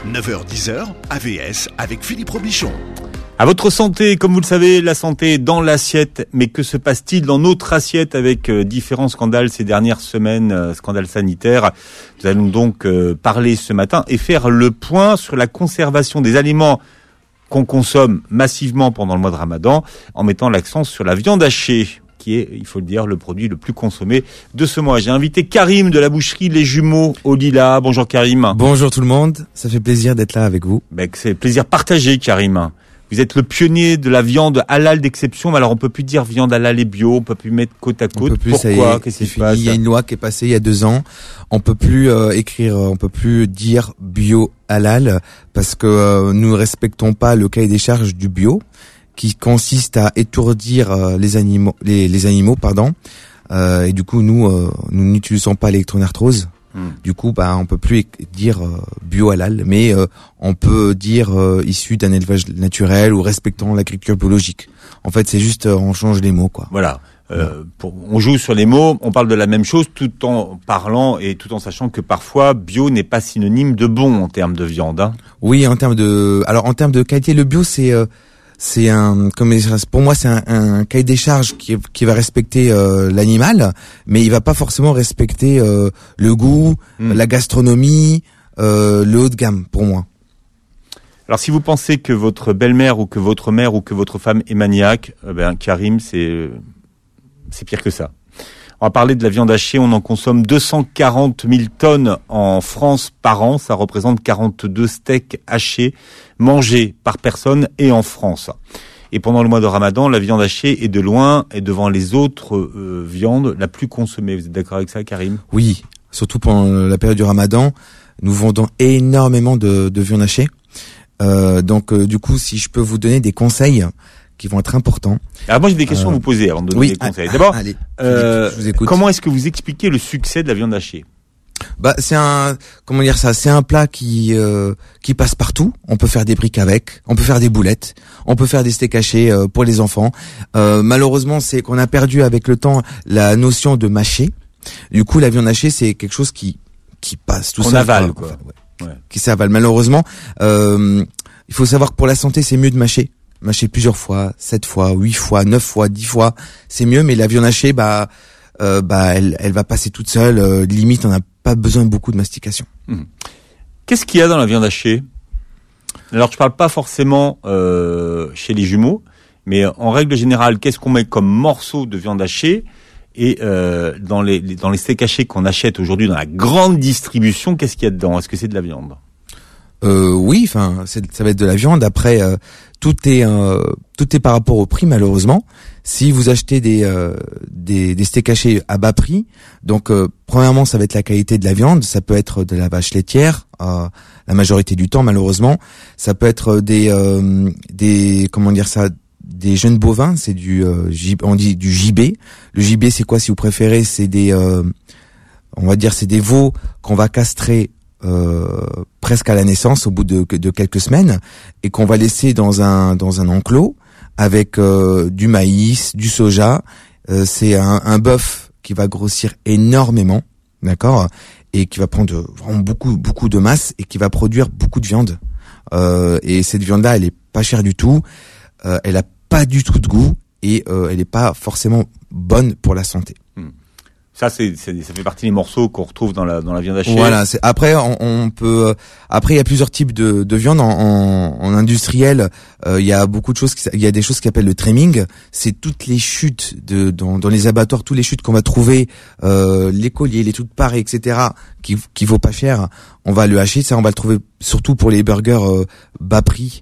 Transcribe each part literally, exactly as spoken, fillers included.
neuf heures dix heures, A V S avec Philippe Robichon. À votre santé, comme vous le savez, la santé est dans l'assiette. Mais que se passe-t-il dans notre assiette avec euh, différents scandales ces dernières semaines, euh, scandales sanitaires? Nous allons donc euh, parler ce matin et faire le point sur la conservation des aliments qu'on consomme massivement pendant le mois de Ramadan, en mettant l'accent sur la viande hachée, qui est, il faut le dire, le produit le plus consommé de ce mois. J'ai invité Karim de la boucherie Les Jumeaux au Lilas. Bonjour Karim. Bonjour tout le monde, ça fait plaisir d'être là avec vous. Ben, c'est plaisir partagé Karim. Vous êtes le pionnier de la viande halal d'exception, mais alors on peut plus dire viande halal et bio, on peut plus mettre côte à côte. On peut plus, Pourquoi? est, Qu'est-ce qui se fini. passe? Il y a une loi qui est passée il y a deux ans. On peut plus euh, écrire, on peut plus dire bio halal parce que euh, nous ne respectons pas le cahier des charges du bio, qui consiste à étourdir euh, les animaux, les, les animaux, pardon. Euh, et du coup, nous, euh, nous n'utilisons pas l'électronarthrose. Mmh. Du coup, bah, on peut plus dire euh, bio halal, mais euh, on peut dire euh, issu d'un élevage naturel ou respectant l'agriculture biologique. En fait, c'est juste, euh, on change les mots, quoi. Voilà. Euh, pour, on joue sur les mots, on parle de la même chose tout en parlant et tout en sachant que parfois bio n'est pas synonyme de bon en termes de viande. Hein. Oui, en termes de, alors en termes de qualité, le bio, c'est euh, c'est un, comme pour moi, c'est un, un cahier des charges qui, qui va respecter euh, l'animal, mais il va pas forcément respecter euh, le goût, mmh. la gastronomie, euh, le haut de gamme, pour moi. Alors, si vous pensez que votre belle-mère ou que votre mère ou que votre femme est maniaque, eh ben Karim, c'est c'est pire que ça. On va parler de la viande hachée. On en consomme deux cent quarante mille tonnes en France par an. Ça représente quarante-deux steaks hachés mangés par personne et en France. Et pendant le mois de Ramadan, la viande hachée est de loin et devant les autres euh, viandes la plus consommée. Vous êtes d'accord avec ça, Karim? Oui, surtout pendant la période du Ramadan, nous vendons énormément de, de viande hachée. Euh, donc, euh, du coup, si je peux vous donner des conseils qui vont être importants. Alors moi j'ai des questions euh, à vous poser avant de donner oui, des conseils. D'abord, allez, euh, je vous écoute. Comment est-ce que vous expliquez le succès de la viande hachée? Bah c'est un comment dire ça, c'est un plat qui euh, qui passe partout. On peut faire des briques avec, on peut faire des boulettes, on peut faire des steaks hachés euh, pour les enfants. Euh, malheureusement, c'est qu'on a perdu avec le temps la notion de mâcher. Du coup, la viande hachée, c'est quelque chose qui qui passe tout ça. On seul, avale quoi. quoi. Enfin, ouais, ouais. Qui s'avale. Malheureusement, euh, il faut savoir que pour la santé, c'est mieux de mâcher. Mâcher plusieurs fois, sept fois, huit fois, neuf fois, dix fois, c'est mieux. Mais la viande hachée, bah, euh, bah, elle, elle va passer toute seule. Euh, limite, on n'a pas besoin de beaucoup de mastication. Mmh. Qu'est-ce qu'il y a dans la viande hachée? Alors, je parle pas forcément euh, chez les jumeaux, mais en règle générale, qu'est-ce qu'on met comme morceau de viande hachée? Et euh, dans les, les dans les steaks hachés qu'on achète aujourd'hui dans la grande distribution, qu'est-ce qu'il y a dedans? Est-ce que c'est de la viande? Euh, oui, enfin, c'est, ça va être de la viande. Après, euh, tout est euh, tout est par rapport au prix, malheureusement. Si vous achetez des euh, des, des steaks hachés à bas prix, donc euh, premièrement, ça va être la qualité de la viande. Ça peut être de la vache laitière, euh, la majorité du temps, malheureusement. Ça peut être des euh, des comment dire ça, des jeunes bovins. C'est du euh, J, on dit du gibet. Le gibet, c'est quoi, si vous préférez? C'est des euh, on va dire c'est des veaux qu'on va castrer. Euh, presque à la naissance au bout de, de quelques semaines et qu'on va laisser dans un dans un enclos avec euh, du maïs, du soja. Euh, c'est un, un bœuf qui va grossir énormément, d'accord, et qui va prendre vraiment beaucoup beaucoup de masse et qui va produire beaucoup de viande. Euh, et cette viande-là, elle est pas chère du tout, euh, elle a pas du tout de goût et euh, elle est pas forcément bonne pour la santé. Hmm. Ça, c'est, c'est, ça fait partie des morceaux qu'on retrouve dans la dans la viande hachée. Voilà. C'est, après, on, on peut. Après, il y a plusieurs types de, de viande en, en, en industriel. Euh, il y a beaucoup de choses. Qui, il y a des choses qui appellent le trimming. C'est toutes les chutes de dans, dans les abattoirs, toutes les chutes qu'on va trouver, euh, les colliers, les trucs parés, et cetera. Qui qui vaut pas cher. On va le hacher. Ça, on va le trouver surtout pour les burgers euh, bas prix,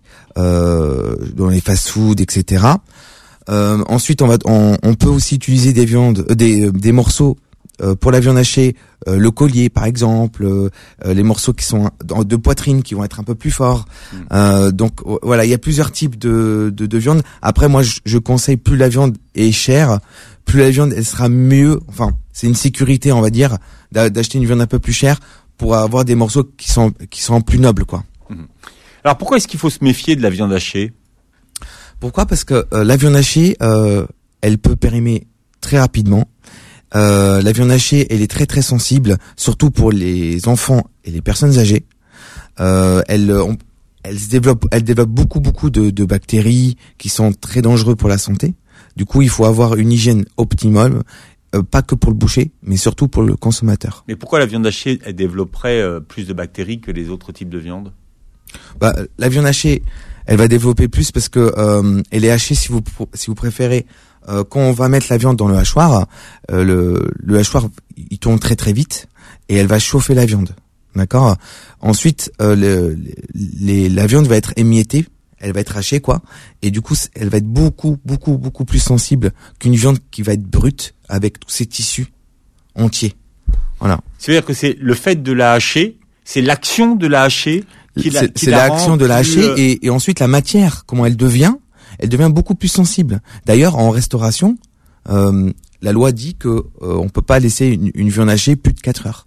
euh, dans les fast-food, et cetera. Euh, ensuite, on va, on, on peut aussi utiliser des viandes, euh, des, des morceaux euh, pour la viande hachée, euh, le collier par exemple, euh, les morceaux qui sont de poitrine qui vont être un peu plus forts. Mmh. Euh, donc voilà, il y a plusieurs types de, de, de viande. Après, moi, je, je conseille plus la viande est chère, plus la viande elle sera mieux. Enfin, c'est une sécurité, on va dire, d'acheter une viande un peu plus chère pour avoir des morceaux qui sont qui sont plus nobles, quoi. Mmh. Alors pourquoi est-ce qu'il faut se méfier de la viande hachée? Pourquoi? Parce que euh, la viande hachée, euh, elle peut périmer très rapidement. Euh, la viande hachée, elle est très très sensible, surtout pour les enfants et les personnes âgées. Euh, elle, on, elle se développe, elle développe beaucoup beaucoup de, de bactéries qui sont très dangereuses pour la santé. Du coup, il faut avoir une hygiène optimale, euh, pas que pour le boucher, mais surtout pour le consommateur. Mais pourquoi la viande hachée, elle développerait euh, plus de bactéries que les autres types de viande? Bah, la viande hachée, elle va développer plus parce que euh, elle est hachée, si vous si vous préférez. Euh, quand on va mettre la viande dans le hachoir, euh, le, le hachoir il tourne très très vite et elle va chauffer la viande, d'accord. Ensuite, euh, le, les, la viande va être émiettée, elle va être hachée quoi, et du coup elle va être beaucoup beaucoup beaucoup plus sensible qu'une viande qui va être brute avec tous ses tissus entiers. Voilà. C'est-à-dire que c'est le fait de la hacher, c'est l'action de la hacher qui la, c'est, qui c'est la l'action rend de la plus, hacher euh... et, et ensuite la matière, comment elle devient. Elle devient beaucoup plus sensible. D'ailleurs, en restauration, euh, la loi dit que euh, on peut pas laisser une, une viande hachée plus de quatre heures.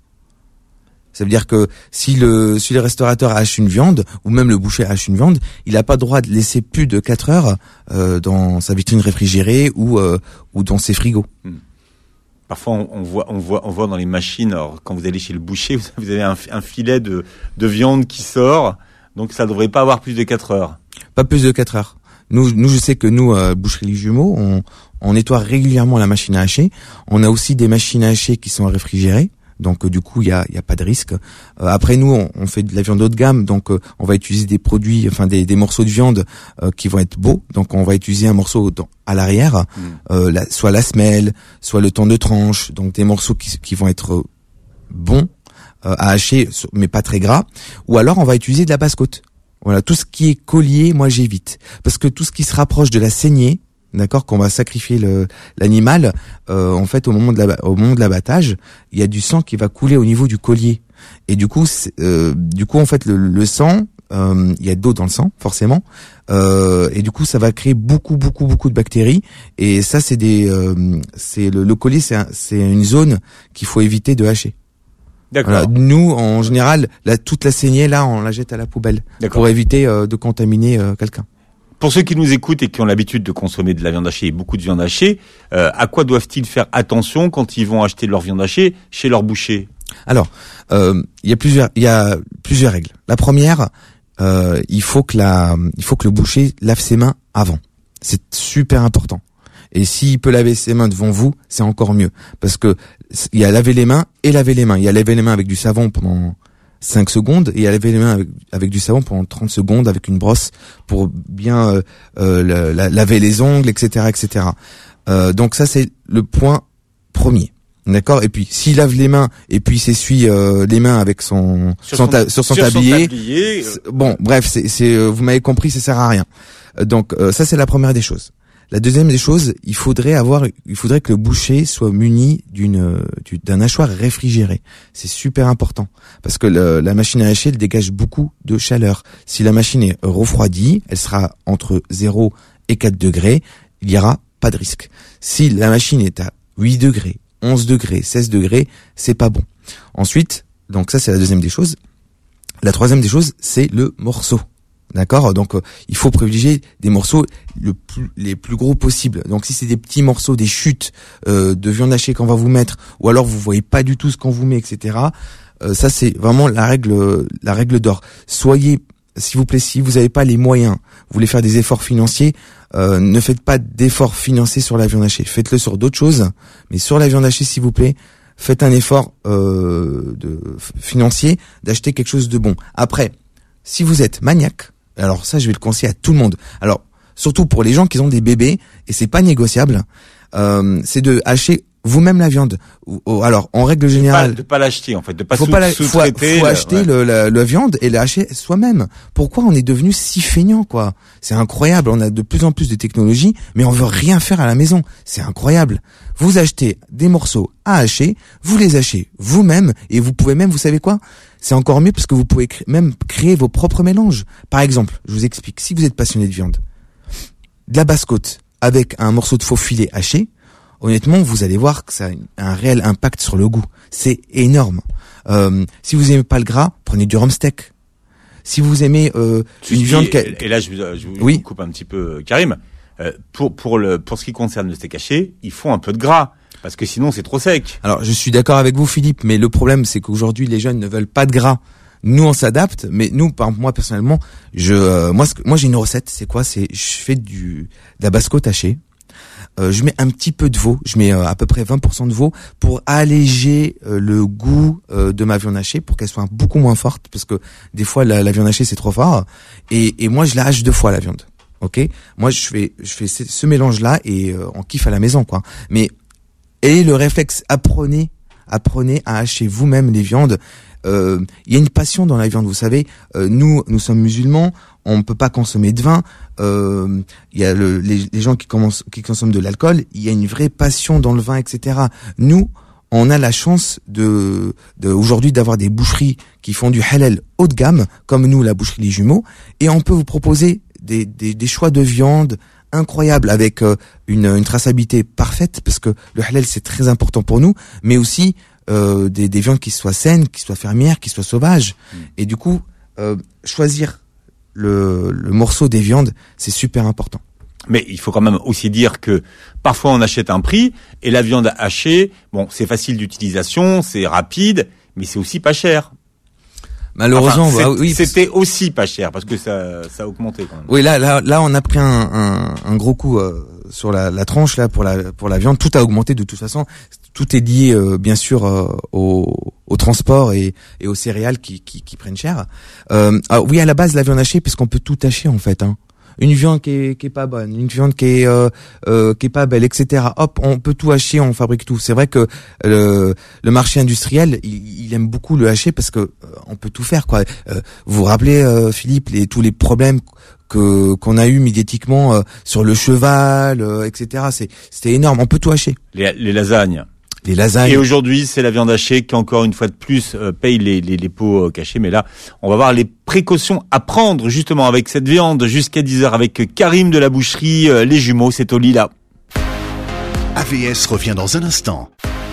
Ça veut dire que si le si le restaurateur hache une viande ou même le boucher hache une viande, il n'a pas le droit de laisser plus de quatre heures euh, dans sa vitrine réfrigérée ou euh, ou dans ses frigos. Hmm. Parfois, on, on voit on voit on voit dans les machines. Alors, quand vous allez chez le boucher, vous avez un, un filet de de viande qui sort. Donc, ça devrait pas avoir plus de quatre heures. Pas plus de quatre heures. Nous, nous, je sais que nous, euh, Boucherie Les Jumeaux, on, on nettoie régulièrement la machine à hacher. On a aussi des machines à hacher qui sont réfrigérées, donc euh, du coup, il y a, y a pas de risque. Euh, après, nous, on, on fait de la viande haut de gamme, donc euh, on va utiliser des produits, enfin des, des morceaux de viande euh, qui vont être beaux. Donc, on va utiliser un morceau dans, à l'arrière, mmh. euh, la, soit la semelle, soit le temps de tranche, donc des morceaux qui, qui vont être bons euh, à hacher, mais pas très gras. Ou alors, on va utiliser de la basse-côte. Voilà, tout ce qui est collier, moi j'évite, parce que tout ce qui se rapproche de la saignée, d'accord, qu'on va sacrifier le l'animal, euh, en fait au moment de la, au moment de l'abattage, il y a du sang qui va couler au niveau du collier, et du coup, euh, du coup en fait le, le sang, euh, il y a de l'eau dans le sang forcément, euh, et du coup ça va créer beaucoup beaucoup beaucoup de bactéries, et ça c'est des, euh, c'est le, le collier, c'est un, c'est une zone qu'il faut éviter de hacher. D'accord. Voilà. Nous, en général, la, toute la saignée, là, on la jette à la poubelle. D'accord. Pour éviter euh, de contaminer euh, quelqu'un. Pour ceux qui nous écoutent et qui ont l'habitude de consommer de la viande hachée et beaucoup de viande hachée, euh, à quoi doivent-ils faire attention quand ils vont acheter leur viande hachée chez leur boucher? Alors, euh, il y a plusieurs, il y a plusieurs règles. La première, euh, il faut que la, il faut que le boucher lave ses mains avant. C'est super important. Et s'il peut laver ses mains devant vous, c'est encore mieux. Parce que il y a laver les mains et laver les mains. Il y a laver les mains avec du savon pendant cinq secondes et il y a laver les mains avec, avec du savon pendant trente secondes avec une brosse pour bien euh, euh, la, la, laver les ongles, et cetera, et cetera. Euh, donc ça, c'est le point premier. D'accord. Et puis s'il lave les mains et puis s'essuie euh, les mains avec son sur son, ta, sur son sur tablier, son tablier euh... bon bref, c'est, c'est euh, vous m'avez compris, ça sert à rien. Donc euh, ça c'est la première des choses. La deuxième des choses, il faudrait avoir, il faudrait que le boucher soit muni d'une, d'un hachoir réfrigéré. C'est super important parce que le, la machine à hacher, elle dégage beaucoup de chaleur. Si la machine est refroidie, elle sera entre zéro et quatre degrés, il y aura pas de risque. Si la machine est à huit degrés, onze degrés, seize degrés, c'est pas bon. Ensuite, donc ça c'est la deuxième des choses. La troisième des choses, c'est le morceau. D'accord, donc euh, il faut privilégier des morceaux le plus, les plus gros possibles. Donc si c'est des petits morceaux, des chutes euh, de viande hachée qu'on va vous mettre, ou alors vous voyez pas du tout ce qu'on vous met, et cetera. Euh, ça c'est vraiment la règle, la règle d'or. Soyez, s'il vous plaît, si vous n'avez pas les moyens, vous voulez faire des efforts financiers, euh, ne faites pas d'efforts financiers sur la viande hachée. Faites-le sur d'autres choses, mais sur la viande hachée, s'il vous plaît, faites un effort euh, de, financier d'acheter quelque chose de bon. Après, si vous êtes maniaque, alors ça, je vais le conseiller à tout le monde. Alors, surtout pour les gens qui ont des bébés, et c'est pas négociable, euh, c'est de hacher vous-même la viande. Alors, en règle générale, de pas, de pas l'acheter en fait, de pas faut sous, pas la, sous-traiter. Faut, faut acheter ouais. le, la, la viande et la hacher soi-même. Pourquoi on est devenu si feignant, quoi? C'est incroyable. On a de plus en plus de technologies, mais on veut rien faire à la maison. C'est incroyable. Vous achetez des morceaux à hacher, vous les hachez vous-même, et vous pouvez même, vous savez quoi? C'est encore mieux parce que vous pouvez cré- même créer vos propres mélanges. Par exemple, je vous explique. Si vous êtes passionné de viande, de la basse-côte avec un morceau de faux filet haché, honnêtement, vous allez voir que ça a un réel impact sur le goût. C'est énorme. Euh, si vous aimez pas le gras, prenez du rhum steak. Si vous aimez euh, une dis, viande, et, et là je, je vous oui. coupe un petit peu, Karim. Euh, pour pour le pour ce qui concerne le steak haché, il faut un peu de gras parce que sinon c'est trop sec. Alors je suis d'accord avec vous, Philippe, mais le problème c'est qu'aujourd'hui les jeunes ne veulent pas de gras. nous on s'adapte, mais nous, par moi personnellement, je, euh, moi, ce que, moi j'ai une recette. C'est quoi? C'est je fais du d'abasco taché. Euh, je mets un petit peu de veau, je mets euh, à peu près vingt pour cent de veau pour alléger euh, le goût euh, de ma viande hachée, pour qu'elle soit beaucoup moins forte, parce que des fois la, la viande hachée c'est trop fort. Et, et moi je la hache deux fois la viande. Ok, moi je fais je fais ce, ce mélange là et euh, on kiffe à la maison quoi. Mais ayez le réflexe, apprenez apprenez à hacher vous-même les viandes. Il euh, y a une passion dans la viande, vous savez. Euh, nous, nous sommes musulmans, on ne peut pas consommer de vin. Il euh, y a le, les, les gens qui, commencent, qui consomment de l'alcool. Il y a une vraie passion dans le vin, et cetera. Nous, on a la chance de, de aujourd'hui d'avoir des boucheries qui font du halal haut de gamme, comme nous, la boucherie Les Jumeaux, et on peut vous proposer des, des, des choix de viande incroyables avec euh, une, une traçabilité parfaite, parce que le halal c'est très important pour nous, mais aussi Euh, des, des viandes qui soient saines, qui soient fermières, qui soient sauvages. Mmh. Et du coup, euh, choisir le, le morceau des viandes, c'est super important. Mais il faut quand même aussi dire que parfois on achète un prix et la viande hachée, bon, c'est facile d'utilisation, c'est rapide, mais c'est aussi pas cher. Malheureusement, enfin, bah, oui, c'était aussi pas cher parce que ça, ça a augmenté quand même. Oui, là, là, là, on a pris un, un, un gros coup euh, sur la, la tranche là pour la pour la viande. Tout a augmenté de toute façon. Tout est lié, euh, bien sûr, euh, au, au transport et, et aux céréales qui, qui, qui prennent cher. Euh, alors, oui, à la base, la viande hachée, puisqu'on peut tout hacher en fait. Hein. Une viande qui est, qui est pas bonne, une viande qui est, euh, euh, qui est pas belle, et cetera. Hop, on peut tout hacher, on fabrique tout. C'est vrai que le, le marché industriel, il, il aime beaucoup le hacher parce que euh, on peut tout faire, quoi. Euh, vous vous rappelez, euh, Philippe, les, tous les problèmes que qu'on a eu médiatiquement euh, sur le cheval, euh, et cetera. C'est, c'était énorme. On peut tout hacher. Les, les lasagnes. Les lasagnes. Et aujourd'hui, c'est la viande hachée qui, encore une fois de plus, euh, paye les, les, les pots euh, cachés. Mais là, on va voir les précautions à prendre, justement, avec cette viande jusqu'à dix heures avec Karim de la boucherie euh, Les Jumeaux. C'est au Lila. A V S revient dans un instant.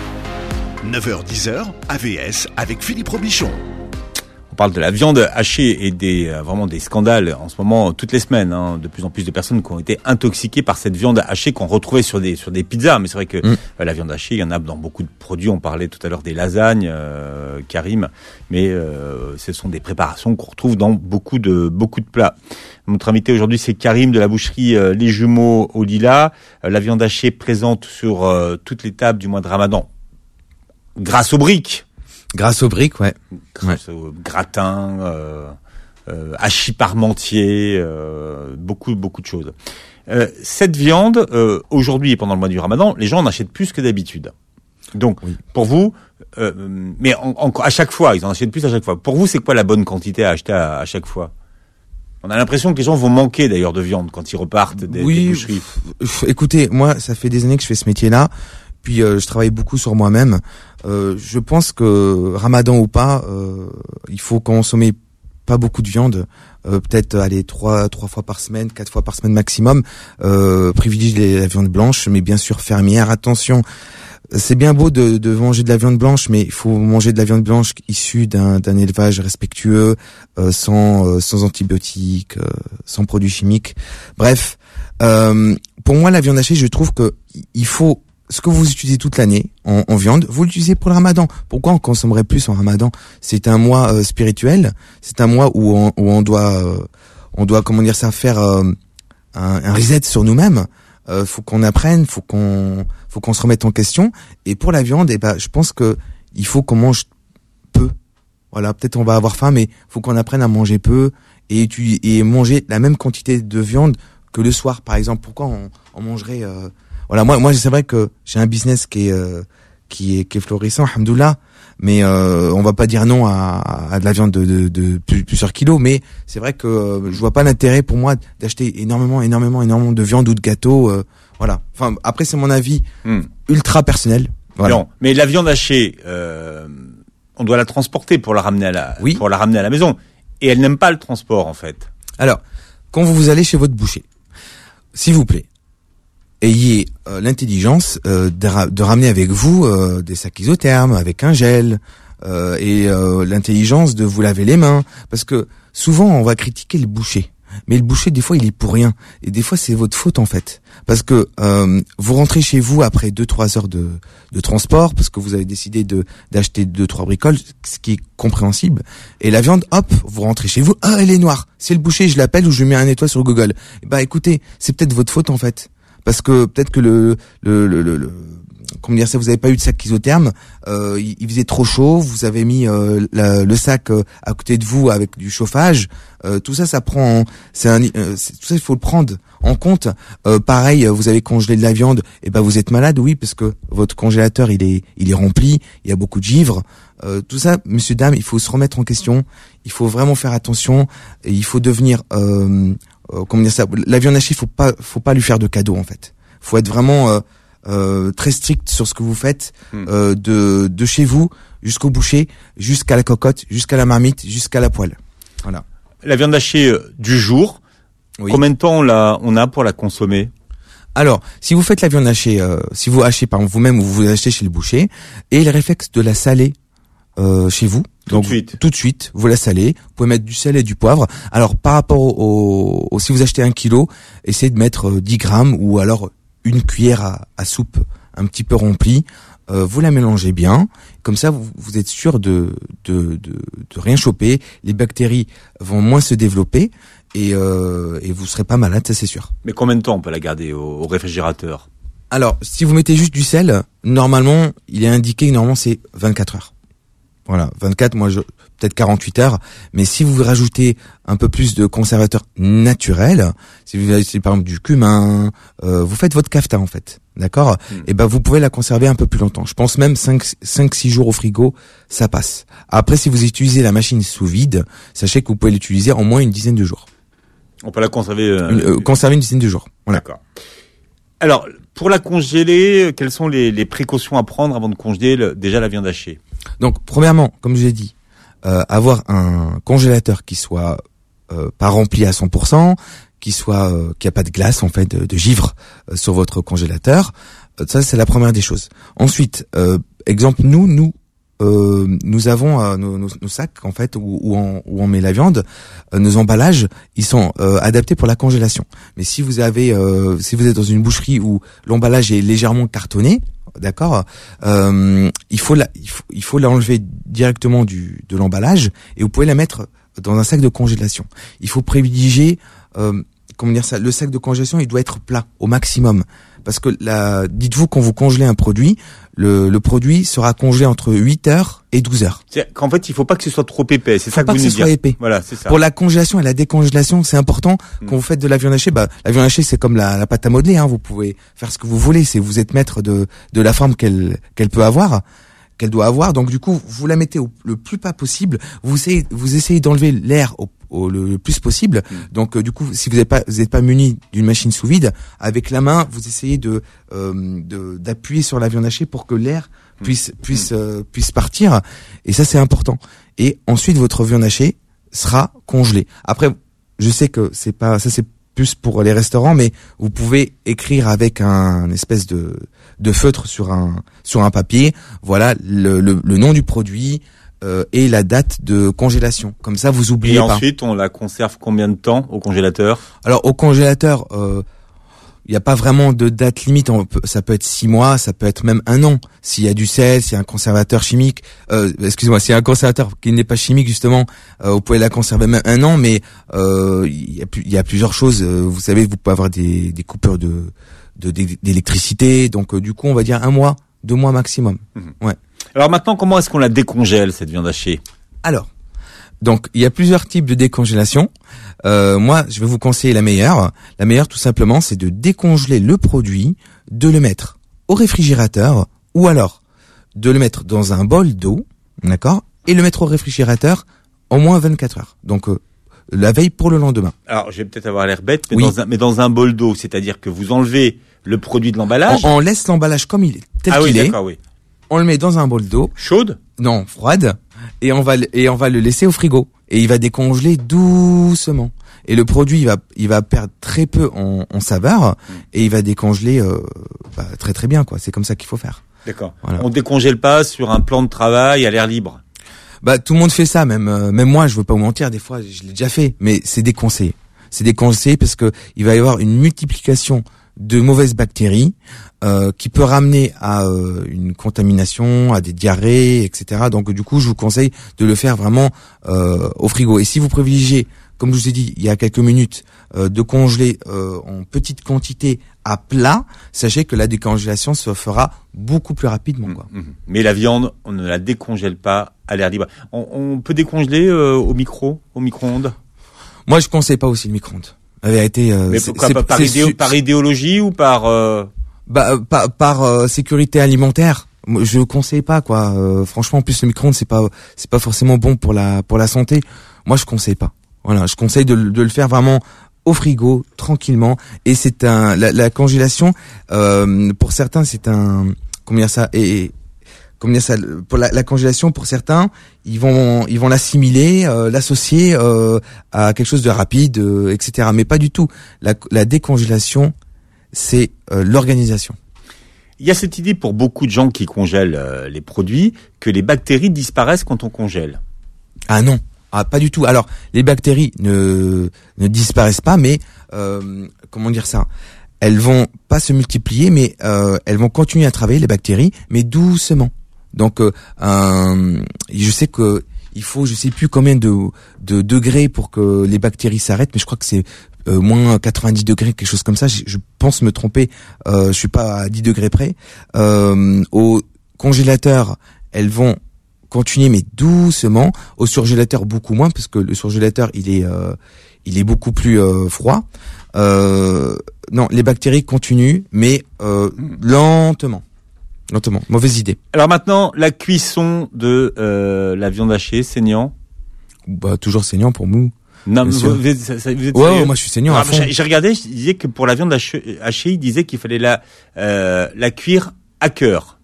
neuf heures dix heures, A V S avec Philippe Robichon. On parle de la viande hachée et des euh, vraiment des scandales en ce moment toutes les semaines. Hein, de plus en plus de personnes qui ont été intoxiquées par cette viande hachée qu'on retrouvait sur des sur des pizzas. Mais c'est vrai que mmh. euh, la viande hachée, il y en a dans beaucoup de produits. On parlait tout à l'heure des lasagnes, euh, Karim, mais euh, ce sont des préparations qu'on retrouve dans beaucoup de beaucoup de plats. Notre invité aujourd'hui, c'est Karim de la boucherie euh, Les Jumeaux au Lila. Euh, la viande hachée présente sur euh, toutes les tables du mois de Ramadan, grâce aux briques. Grâce aux briques, ouais. Grâce ouais. au gratin, euh, euh, hachis parmentier, euh, beaucoup, beaucoup de choses. Euh, cette viande, euh, aujourd'hui et pendant le mois du Ramadan, les gens en achètent plus que d'habitude. Donc, oui. pour vous, euh, mais en, en, à chaque fois, ils en achètent plus à chaque fois. Pour vous, c'est quoi la bonne quantité à acheter à, à chaque fois? On a l'impression que les gens vont manquer d'ailleurs de viande quand ils repartent des, oui, des boucheries. F- écoutez, moi, ça fait des années que je fais ce métier-là. Puis euh, je travaille beaucoup sur moi-même. Euh, je pense que Ramadan ou pas, euh, il faut consommer pas beaucoup de viande. Euh, peut-être aller trois trois fois par semaine, quatre fois par semaine maximum. Euh, privilégier la viande blanche, mais bien sûr fermière. Attention, c'est bien beau de, de manger de la viande blanche, mais il faut manger de la viande blanche issue d'un, d'un élevage respectueux, euh, sans euh, sans antibiotiques, euh, sans produits chimiques. Bref, euh, pour moi la viande hachée, je trouve que il faut ce que vous utilisez toute l'année en, en viande, vous l'utilisez pour le Ramadan. Pourquoi on consommerait plus en Ramadan? C'est un mois euh, spirituel, c'est un mois où on, où on doit, euh, on doit comment dire ça, faire euh, un, un reset sur nous-mêmes. Euh, faut qu'on apprenne, faut qu'on, faut qu'on se remette en question. Et pour la viande, eh ben, je pense que il faut qu'on mange peu. Voilà, peut-être on va avoir faim, mais faut qu'on apprenne à manger peu et, et manger la même quantité de viande que le soir, par exemple. Pourquoi on, on mangerait euh, Voilà, moi, moi, c'est vrai que j'ai un business qui est, euh, qui est, qui est florissant, alhamdoulilah. Mais euh, on va pas dire non à, à de la viande de, de, de plusieurs kilos. Mais c'est vrai que euh, je vois pas l'intérêt pour moi d'acheter énormément, énormément, énormément de viande ou de gâteaux. Euh, voilà. Enfin, après, c'est mon avis hmm. ultra personnel. Voilà. Non, mais la viande hachée, euh, on doit la transporter pour la ramener à la, oui. pour la ramener à la maison. Et elle n'aime pas le transport, en fait. Alors, quand vous allez chez votre boucher, s'il vous plaît, ayez euh, l'intelligence euh, de, ra- de ramener avec vous euh, des sacs isothermes, avec un gel, euh, et euh, l'intelligence de vous laver les mains. Parce que souvent, on va critiquer le boucher. mais le boucher des fois il est pour rien, et des fois c'est votre faute en fait, parce que euh, vous rentrez chez vous après deux trois heures de, de transport, parce que vous avez décidé de d'acheter deux trois bricoles, ce qui est compréhensible, et la viande, hop, vous rentrez chez vous, ah elle est noire, c'est le boucher, je l'appelle ou je lui mets un étoile sur Google. Et bah écoutez, c'est peut-être votre faute en fait, parce que peut-être que le le le, le, le comment dire ça, vous avez pas eu de sac isotherme, euh, il, il faisait trop chaud, vous avez mis euh, la, le sac euh, à côté de vous avec du chauffage, euh, tout ça ça prend, c'est un, euh, c'est, tout ça il faut le prendre en compte. Euh, pareil, vous avez congelé de la viande, et ben vous êtes malade, oui, parce que votre congélateur il est il est rempli, il y a beaucoup de givre. Euh, tout ça, monsieur dame, il faut se remettre en question, il faut vraiment faire attention, et il faut devenir euh, euh, comment dire ça, la viande hachée, faut pas faut pas lui faire de cadeaux en fait. Faut être vraiment euh, Euh, très strict sur ce que vous faites, mmh. euh, de de chez vous jusqu'au boucher, jusqu'à la cocotte, jusqu'à la marmite, jusqu'à la poêle. Voilà. La viande hachée euh, du jour. Oui. Combien de temps on la on a pour la consommer? Alors, si vous faites la viande hachée, euh, si vous hachez par exemple vous-même ou vous achetez chez le boucher, et le réflexe de la saler euh, chez vous. Tout donc, de suite. Tout de suite, vous la salez. Vous pouvez mettre du sel et du poivre. Alors, par rapport au, au, au si vous achetez un kilo, essayez de mettre euh, dix grammes ou alors une cuillère à, à soupe un petit peu remplie, euh, vous la mélangez bien, comme ça vous, vous êtes sûr de, de, de, de rien choper, les bactéries vont moins se développer et, euh, et vous serez pas malade, ça c'est sûr. Mais combien de temps on peut la garder au, au réfrigérateur? Alors, si vous mettez juste du sel, normalement, il est indiqué que normalement c'est vingt-quatre heures. Voilà, vingt-quatre, moi je peut-être quarante-huit heures, mais si vous rajoutez un peu plus de conservateurs naturels, si vous ajoutez par exemple du cumin, euh, vous faites votre cafta en fait, d'accord mmh. Et ben vous pouvez la conserver un peu plus longtemps. Je pense même cinq six jours au frigo, ça passe. Après, si vous utilisez la machine sous vide, sachez que vous pouvez l'utiliser en moins une dizaine de jours. On peut la conserver euh, une, euh, conserver une dizaine de jours. Voilà. D'accord. Alors, pour la congeler, quelles sont les, les précautions à prendre avant de congeler le, déjà la viande hachée? Donc, premièrement, comme je l'ai dit, euh, avoir un congélateur qui soit euh, pas rempli à cent pour cent, qui soit euh, qui a pas de glace en fait, de, de givre euh, sur votre congélateur. Euh, ça, c'est la première des choses. Ensuite, euh, exemple, nous, nous, euh, nous avons euh, nos, nos, nos sacs en fait où, où, on, où on met la viande. Euh, nos emballages, ils sont euh, adaptés pour la congélation. Mais si vous avez, euh, si vous êtes dans une boucherie où l'emballage est légèrement cartonné, d'accord, euh, il faut la, il faut, il faut l'enlever directement du de l'emballage et vous pouvez la mettre dans un sac de congélation. Il faut privilégier, euh, comment dire ça, le sac de congélation, il doit être plat au maximum, parce que la, dites-vous quand vous congelez un produit, le, le produit sera congelé entre huit heures et douze heures. C'est qu'en fait, il faut pas que ce soit trop épais, c'est faut ça que pas vous que nous ce soit dire. épais. Voilà, c'est ça. Pour la congélation et la décongélation, c'est important. Mmh. Quand vous faites de la viande hachée, bah la viande hachée c'est comme la, la pâte à modeler, hein, vous pouvez faire ce que vous voulez, c'est vous êtes maître de de la forme qu'elle qu'elle peut avoir, qu'elle doit avoir. Donc du coup, vous la mettez au, le plus bas possible, vous essayez vous essayez d'enlever l'air au Au, le, le plus possible. Mmh. Donc euh, du coup, si vous n'êtes pas vous n'êtes pas muni d'une machine sous vide, avec la main, vous essayez de euh, de d'appuyer sur la viande hachée pour que l'air puisse mmh. puisse euh, puisse partir. Et ça c'est important. Et ensuite votre viande hachée sera congelée. Après, je sais que c'est pas ça c'est plus pour les restaurants, mais vous pouvez écrire avec un espèce de de feutre sur un sur un papier. Voilà le le, le nom du produit. Euh, et la date de congélation. Comme ça, vous oubliez pas. Et ensuite, on la conserve combien de temps au congélateur? Alors, au congélateur, il euh, n'y a pas vraiment de date limite. On peut, ça peut être six mois, ça peut être même un an. S'il y a du sel, s'il y a un conservateur chimique, euh, excusez-moi, s'il y a un conservateur qui n'est pas chimique, justement, euh, vous pouvez la conserver même un an, mais euh, il y a, il y a plusieurs choses. Vous savez, vous pouvez avoir des, des coupures de, de, d'électricité. Donc, euh, du coup, on va dire un mois, deux mois maximum. Mmh. Ouais. Alors maintenant, comment est-ce qu'on la décongèle, cette viande hachée? Alors, donc il y a plusieurs types de décongélation. Euh, moi, je vais vous conseiller la meilleure. La meilleure, tout simplement, c'est de décongeler le produit, de le mettre au réfrigérateur, ou alors de le mettre dans un bol d'eau, d'accord, et le mettre au réfrigérateur au moins vingt-quatre heures. Donc euh, la veille pour le lendemain. Alors, je vais peut-être avoir l'air bête, mais, oui. dans un, mais dans un bol d'eau, c'est-à-dire que vous enlevez le produit de l'emballage. On, on laisse l'emballage comme il est, tel ah qu'il oui, est. D'accord, oui. On le met dans un bol d'eau. Chaude? Non, froide. Et on va, et on va le laisser au frigo. Et il va décongeler doucement. Et le produit, il va, il va perdre très peu en, en saveur. Mmh. Et il va décongeler, euh, bah, très très bien, quoi. C'est comme ça qu'il faut faire. D'accord. Voilà. On décongèle pas sur un plan de travail à l'air libre? Bah, tout le monde fait ça, même, euh, même moi, je veux pas vous mentir, des fois, je l'ai déjà fait. Mais c'est déconseillé. c'est déconseillé parce que il va y avoir une multiplication de mauvaises bactéries euh, qui peut ramener à euh, une contamination, à des diarrhées, et cetera. Donc du coup, je vous conseille de le faire vraiment euh, au frigo. Et si vous privilégiez, comme je vous ai dit il y a quelques minutes, euh, de congeler euh, en petite quantité à plat, sachez que la décongélation se fera beaucoup plus rapidement, quoi. Mmh, mmh. Mais la viande, on ne la décongèle pas à l'air libre. On, on peut décongeler euh, au micro, au micro-ondes? Moi, je conseille pas aussi le micro-ondes. La vérité, euh, mais pourquoi pas, par, idéo, su- par idéologie ou par euh... bah par, par euh, sécurité alimentaire. Je conseille pas, quoi. Euh, franchement, en plus le micro-ondes c'est pas c'est pas forcément bon pour la pour la santé. Moi, je conseille pas. Voilà, je conseille de, de le faire vraiment au frigo, tranquillement. Et c'est un la, la congélation euh, pour certains, c'est un comment dire ça et Comme dire ça, pour la, la congélation, pour certains, ils vont ils vont l'assimiler, euh, l'associer euh, à quelque chose de rapide, euh, et cetera. Mais pas du tout. La, la décongélation, c'est euh, l'organisation. Il y a cette idée pour beaucoup de gens qui congèlent euh, les produits que les bactéries disparaissent quand on congèle. Ah non, ah pas du tout. Alors les bactéries ne ne disparaissent pas, mais euh, comment dire ça? Elles vont pas se multiplier, mais euh, elles vont continuer à travailler, les bactéries, mais doucement. Donc, euh, euh, je sais que il faut, je sais plus combien de, de degrés pour que les bactéries s'arrêtent, mais je crois que c'est euh, moins quatre-vingt-dix degrés, quelque chose comme ça. Je, je pense me tromper. Euh, je suis pas à dix degrés près. Euh, au congélateur, elles vont continuer, mais doucement. Au surgélateur, beaucoup moins, parce que le surgélateur, il est, euh, il est beaucoup plus euh, froid. Euh, non, les bactéries continuent, mais euh, lentement. Lentement, mauvaise idée. Alors maintenant, la cuisson de euh, la viande hachée, saignant. Bah toujours saignant pour mou. Non, vous, vous êtes, ça, vous êtes ouais, ouais, moi je suis saignant. Alors, j'ai, j'ai regardé, je disais que pour la viande hachée, hachée il disait qu'il fallait la euh, la cuire à cœur.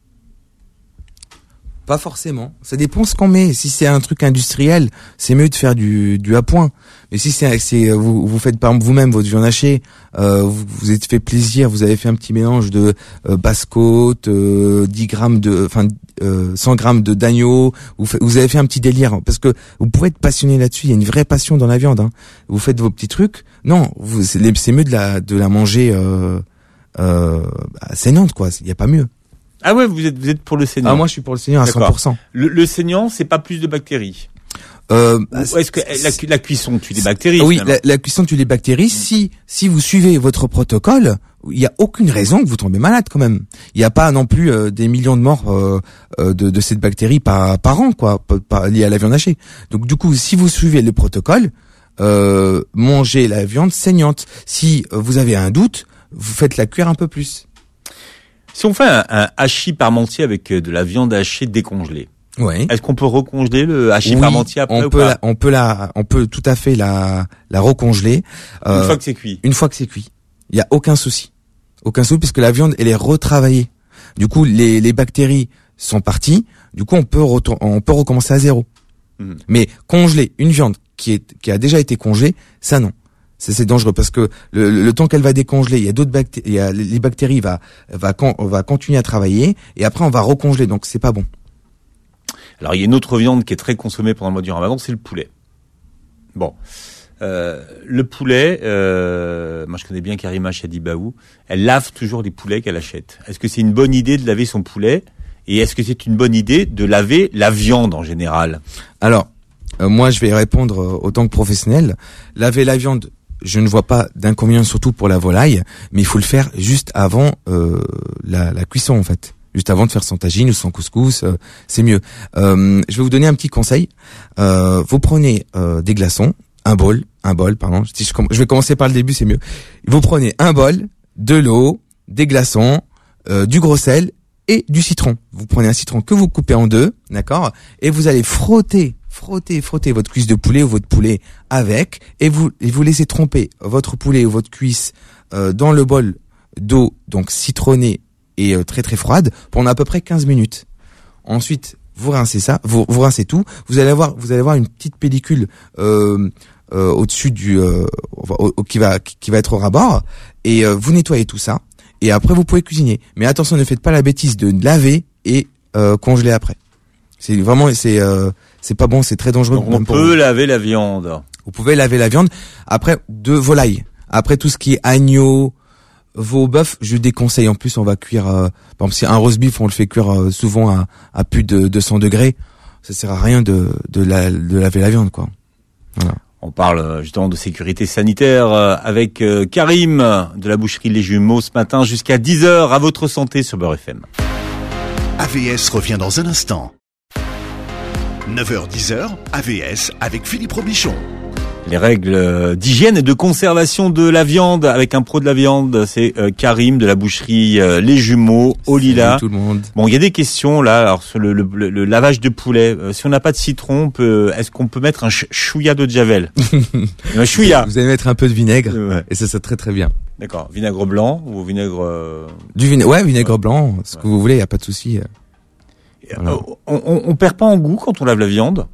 Pas forcément. Ça dépend ce qu'on met. Si c'est un truc industriel, c'est mieux de faire du, du à point. Mais si c'est, c'est vous, vous faites par exemple vous-même votre viande hachée, euh, vous vous êtes fait plaisir, vous avez fait un petit mélange de euh, basse-côte, euh, dix grammes de, enfin euh, cent grammes de d'agneau. Vous, fait, vous avez fait un petit délire parce que vous pouvez être passionné là-dessus. Il y a une vraie passion dans la viande. Hein. Vous faites vos petits trucs. Non, vous, c'est, c'est mieux de la de la manger euh, euh, saignante, quoi. Il y a pas mieux. Ah ouais, vous êtes vous êtes pour le saignant. Ah moi je suis pour le saignant à D'accord. cent pour cent. Le, le saignant, c'est pas plus de bactéries. Euh, Ou est-ce que la, la cuisson tue des bactéries? Oui, la, la cuisson tue les bactéries. Si si vous suivez votre protocole, il y a aucune raison que vous tombez malade quand même. Il n'y a pas non plus euh, des millions de morts euh, euh, de, de cette bactérie par par an, quoi, par, liées à la viande hachée. Donc du coup, si vous suivez le protocole, euh, mangez la viande saignante. Si euh, vous avez un doute, vous faites la cuire un peu plus. Si on fait un, un hachis parmentier avec de la viande hachée décongelée, oui. Est-ce qu'on peut recongeler le hachis oui, parmentier après on ou peut pas la, on peut la, on peut tout à fait la, la recongeler. Euh, une fois que c'est cuit. Une fois que c'est cuit, il y a aucun souci, aucun souci puisque la viande elle est retravaillée. Du coup, les, les bactéries sont parties. Du coup, on peut retour, on peut recommencer à zéro. Mmh. Mais congeler une viande qui est qui a déjà été congelée, ça non. C'est, c'est dangereux parce que le, le, le temps qu'elle va décongeler, il y a d'autres bactéries, il y a, les bactéries va va va continuer à travailler et après on va recongeler, donc c'est pas bon. Alors il y a une autre viande qui est très consommée pendant le mois du Ramadan, c'est le poulet. Bon, euh, le poulet, euh, moi je connais bien Karima Chadibaou, elle lave toujours les poulets qu'elle achète. Est-ce que c'est une bonne idée de laver son poulet et est-ce que c'est une bonne idée de laver la viande en général? Alors euh, moi je vais répondre euh, autant que professionnel. Laver la viande, je ne vois pas d'inconvénient, surtout pour la volaille, mais il faut le faire juste avant euh, la, la cuisson en fait. Juste avant de faire son tagine ou son couscous, euh, c'est mieux. Euh, je vais vous donner un petit conseil. Euh, vous prenez euh, des glaçons, un bol, un bol, pardon. Si je, je vais commencer par le début, c'est mieux. Vous prenez un bol, de l'eau, des glaçons, euh, du gros sel et du citron. Vous prenez un citron que vous coupez en deux, d'accord, et vous allez frotter, frotter, frotter votre cuisse de poulet ou votre poulet avec, et vous et vous laissez tremper votre poulet ou votre cuisse euh, dans le bol d'eau, donc citronnée et euh, très très froide, pendant à peu près quinze minutes. Ensuite, vous rincez ça, vous, vous rincez tout. Vous allez avoir, vous allez avoir une petite pellicule euh, euh, au-dessus du, euh, au, au, qui va qui va être au ras-bord, et euh, vous nettoyez tout ça. Et après, vous pouvez cuisiner. Mais attention, ne faites pas la bêtise de laver et euh, congeler après. C'est vraiment, c'est euh, c'est pas bon, c'est très dangereux. Donc on peut vous. laver la viande. Vous pouvez laver la viande. Après, de volaille. Après, tout ce qui est agneau, veau, bœuf, je déconseille. En plus, on va cuire, euh, par exemple, si un roast beef, on le fait cuire euh, souvent à, à plus de deux cents degrés. Ça sert à rien de, de, la, de laver la viande, quoi. Voilà. On parle justement de sécurité sanitaire avec Karim de la boucherie Les Jumeaux ce matin jusqu'à dix heures à votre santé sur Beurre F M. A V S revient dans un instant. neuf heures dix, A V S avec Philippe Robichon. Les règles d'hygiène et de conservation de la viande avec un pro de la viande, c'est euh, Karim de la boucherie euh, Les Jumeaux au Lilas. Salut tout le monde. Bon, il y a des questions là. Alors sur le, le, le lavage de poulet, euh, si on n'a pas de citron, on peut, est-ce qu'on peut mettre un ch- chouïa d'eau de javel? Un chouïa. Vous allez mettre un peu de vinaigre Ouais. et ça, c'est très très bien. D'accord. Vinaigre blanc ou vinaigre euh... Du vinaigre, ouais, vinaigre Ouais. blanc, ce Ouais. que vous voulez, y a pas de souci. Voilà. Euh, on, on, on perd pas en goût quand on lave la viande.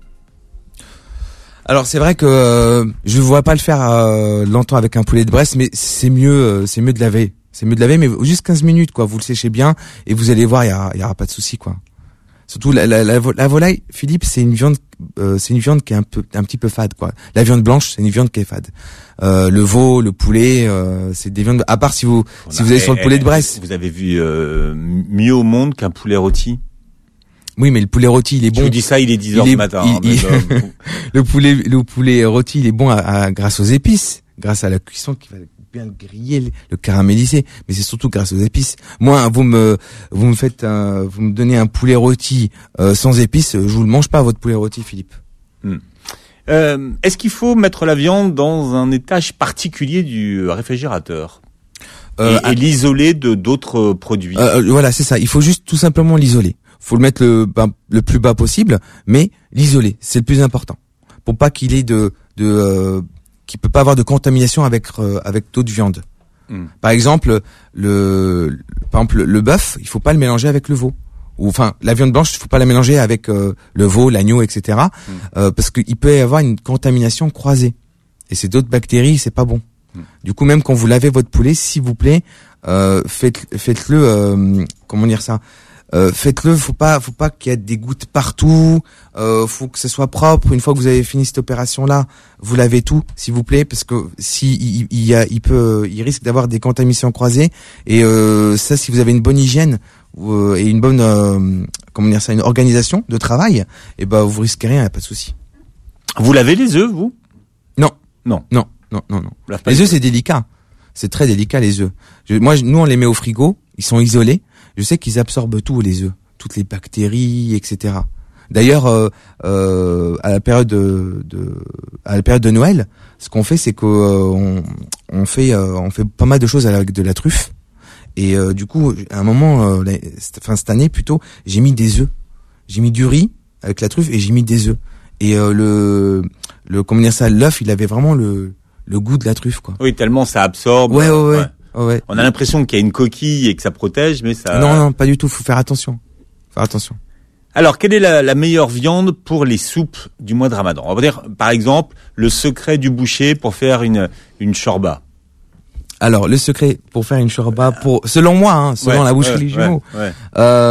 Alors c'est vrai que euh, je ne vois pas le faire euh, longtemps avec un poulet de Bresse, mais c'est mieux, euh, c'est mieux de laver. C'est mieux de laver, mais juste quinze minutes, quoi. Vous le séchez bien et vous allez voir, il y, a, y aura pas de souci, quoi. Surtout la, la, la, la volaille, Philippe, c'est une viande, euh, c'est une viande qui est un peu, un petit peu fade, quoi. La viande blanche, c'est une viande qui est fade. Euh, le veau, le poulet, euh, c'est des viandes. À part si vous, On si a- vous allez sur le eh, poulet eh, de Bresse. Vous avez vu euh, mieux au monde qu'un poulet rôti. Oui, mais le poulet rôti, il est Je bon. vous dis ça, il est dix heures Il du est- matin. il- hein, il- mais, euh, Le poulet, le poulet rôti, il est bon à, à- grâce aux épices, grâce à la cuisson qui va bien le griller, le, le caraméliser. Mais c'est surtout grâce aux épices. Moi, vous me, vous me faites, un, vous me donnez un poulet rôti euh, sans épices, je vous le mange pas votre poulet rôti, Philippe. Euh, est-ce qu'il faut mettre la viande dans un étage particulier du réfrigérateur Euh, et, et l'isoler de d'autres produits? Euh, voilà, c'est ça. Il faut juste tout simplement l'isoler. Faut le mettre le, bas- le plus bas possible, mais l'isoler, c'est le plus important, pour pas qu'il ait de, de, euh, qu'il peut pas avoir de contamination avec euh, avec d'autres viandes. Mm. Par exemple, le, par exemple le bœuf, il faut pas le mélanger avec le veau. Ou enfin, la viande blanche, il faut pas la mélanger avec euh, le veau, l'agneau, et cetera. Mm. Euh, parce qu'il peut y avoir une contamination croisée. Et c'est d'autres bactéries, c'est pas bon. Mm. Du coup, même quand vous lavez votre poulet, s'il vous plaît, euh, faites, faites-le, euh, comment dire ça, euh, faites-le. Faut pas, faut pas qu'il y ait des gouttes partout. Euh, faut que ce soit propre. Une fois que vous avez fini cette opération-là, vous lavez tout, s'il vous plaît, parce que si il, il y a, il peut, il risque d'avoir des contaminations croisées. Et euh, ça, si vous avez une bonne hygiène euh, et une bonne, euh, comment dire ça, une organisation de travail, et ben vous risquez rien, y a pas de souci. Vous lavez les œufs, vous? Non, Non. non, non, non, non. Vous lavez pas Les œufs, c'est délicat. C'est très délicat, les œufs. Je, moi, je- nous, on les met au frigo. Ils sont isolés. Je sais qu'ils absorbent tout, les œufs. Toutes les bactéries, et cetera. D'ailleurs, euh, euh, à la période de, de, à la période de Noël, ce qu'on fait, c'est que euh, on, on fait, euh, on fait pas mal de choses avec de la truffe. Et euh, du coup, à un moment, euh, la- enfin cette année plutôt, j'ai mis des œufs. J'ai mis du riz avec la truffe et j'ai mis des œufs. Et euh, le, le, comment dire ça, l'œuf, il avait vraiment le, le goût de la truffe, quoi. Oui, tellement ça absorbe. Ouais, ouais, euh, ouais. Ouais, ouais. On a l'impression qu'il y a une coquille et que ça protège, mais ça. Non, non, pas du tout. Faut faire attention. Faire attention. Alors, quelle est la, la meilleure viande pour les soupes du mois de Ramadan? On va dire, par exemple, le secret du boucher pour faire une une shorba. Alors, le secret pour faire une shorba, pour, selon moi, hein, selon Ouais, la boucherie ouais, Les Jumeaux, ouais, ouais.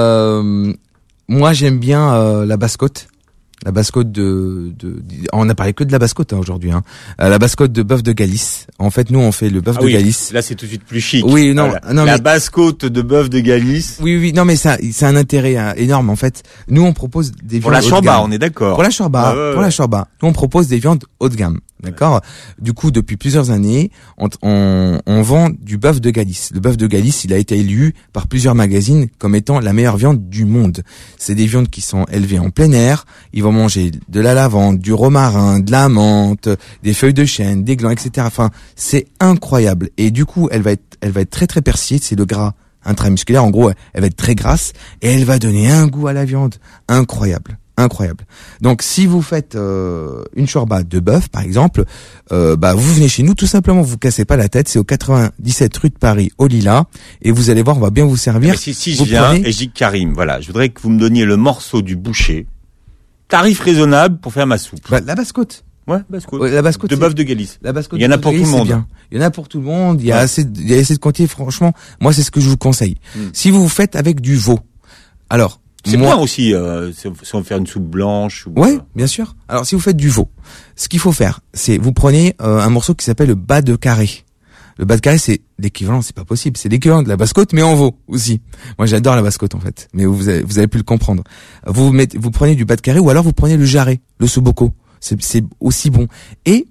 euh, moi j'aime bien euh, la basse-côte. La basse-côte de, de, de- on a parlé que de la basse-côte hein, aujourd'hui. Hein. Euh, la basse-côte de bœuf de Galice. En fait, nous on fait le bœuf Ah de oui, Galice. là c'est tout de suite plus chic. Oui, non, Voilà. non, la mais- basse-côte de bœuf de Galice. Oui, oui, non, mais ça, c'est un intérêt hein, énorme en fait. Nous on propose des Pour viandes la haut de shorba, gamme. on est d'accord. Pour la shorba, Ouais, ouais, pour ouais. la shorba, nous on propose des viandes haut de gamme, d'accord. Du coup, depuis plusieurs années, on, on, on vend du bœuf de Galice. Le bœuf de Galice, il a été élu par plusieurs magazines comme étant la meilleure viande du monde. C'est des viandes qui sont élevées en plein air. Ils vont manger de la lavande, du romarin, de la menthe, des feuilles de chêne, des glands, et cetera. Enfin, c'est incroyable. Et du coup, elle va être, elle va être très très persillée. C'est le gras intramusculaire. En gros, elle va être très grasse et elle va donner un goût à la viande incroyable. Incroyable. Donc, si vous faites euh, une shorba de bœuf, par exemple, euh, bah vous venez chez nous, tout simplement, vous cassez pas la tête. C'est au quatre-vingt-dix-sept rue de Paris, au Lilas, et vous allez voir, on va bien vous servir. Mais si si je Vous viens prenez- et je dis Karim, voilà, je voudrais que vous me donniez le morceau du boucher, tarif raisonnable pour faire ma soupe. Bah, la basse-côte. Ouais, basse-côte. Ouais, la basse-côte, de c'est- bœuf de Galice. La basse-côte. Il y en a de pour tout le Portugais, monde. c'est bien. Il y en a pour tout le monde. Il y a Ouais. assez, de, il y a assez de quantités. Franchement, moi, c'est ce que je vous conseille. Mm. Si vous vous faites avec du veau, alors C'est Moi- bien aussi, euh, si on veut faire une soupe blanche. Ou, Ouais, euh, bien sûr. Alors si vous faites du veau, ce qu'il faut faire, c'est vous prenez euh, un morceau qui s'appelle le bas de carré. Le bas de carré, c'est l'équivalent, c'est pas possible, c'est l'équivalent de la basse-côte, mais en veau aussi. Moi, j'adore la basse-côte en fait, mais vous avez, vous avez pu le comprendre. Vous mettez, vous prenez du bas de carré, ou alors vous prenez le jarret, le soboko. C'est, c'est aussi bon. Et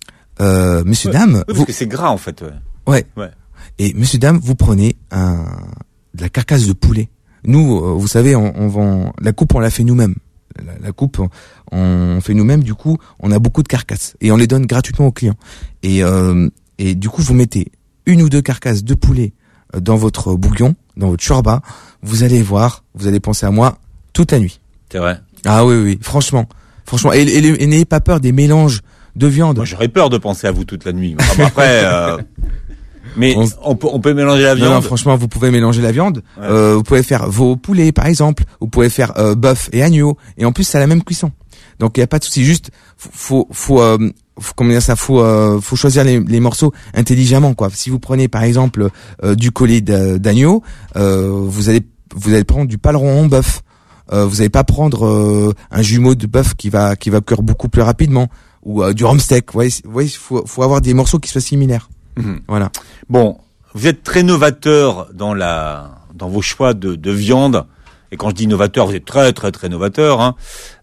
euh, monsieur ouais. dame, Oui, parce vous, que c'est gras en fait. Ouais. ouais. Ouais. Et monsieur dame, vous prenez un de la carcasse de poulet. Nous, euh, vous savez, on, on vend la coupe, on la fait nous-mêmes. La, la coupe, on, on fait nous-mêmes. Du coup, on a beaucoup de carcasses et on les donne gratuitement aux clients. Et euh, et du coup, vous mettez une ou deux carcasses de poulet dans votre bouillon, dans votre shorba. Vous allez voir, vous allez penser à moi toute la nuit. C'est vrai. Ah oui, oui, franchement, franchement. Et, et, et n'ayez pas peur des mélanges de viande. Moi, j'aurais peur de penser à vous toute la nuit. Enfin, bon, après, euh, mais On- on peut, on peut mélanger la Non, viande. non, franchement, vous pouvez mélanger la viande. Ouais. Euh, vous pouvez faire vos poulets, par exemple. Vous pouvez faire euh, bœuf et agneau. Et en plus, c'est la même cuisson. Donc, il y a pas de souci. Juste, faut, faut, faut, euh, faut comment dire ça, faut, euh, faut choisir les, les morceaux intelligemment, quoi. Si vous prenez, par exemple, euh, du collier d'a- d'agneau, euh, vous allez, vous allez prendre du paleron en bœuf. Euh, vous n'allez pas prendre euh, un jumeau de bœuf qui va, qui va cuire beaucoup plus rapidement, ou euh, du rumsteak. Vous voyez, vous voyez, faut, faut avoir des morceaux qui soient similaires. Mhm. Voilà. Bon, vous êtes très novateur dans la, dans vos choix de, de viande. Et quand je dis novateur, vous êtes très, très, très novateur. Hein.